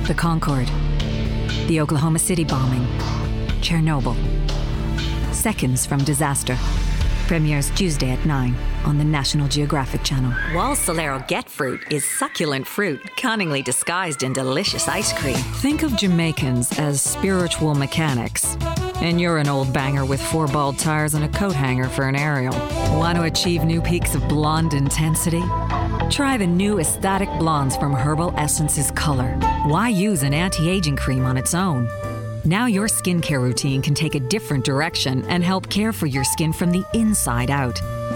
The Concorde. The Oklahoma City bombing. Chernobyl. Seconds from disaster. Premieres Tuesday at 9 on the National Geographic Channel. Wall Solero Get Fruit is succulent fruit, cunningly disguised in delicious ice cream. Think of Jamaicans as spiritual mechanics. And you're an old banger with 4 bald tires and a coat hanger for an aerial. Want to achieve new peaks of blonde intensity? Try the new Aesthetic Blondes from Herbal Essences Color. Why use an anti-aging cream on its own? Now your skincare routine can take a different direction and help care for your skin from the inside out.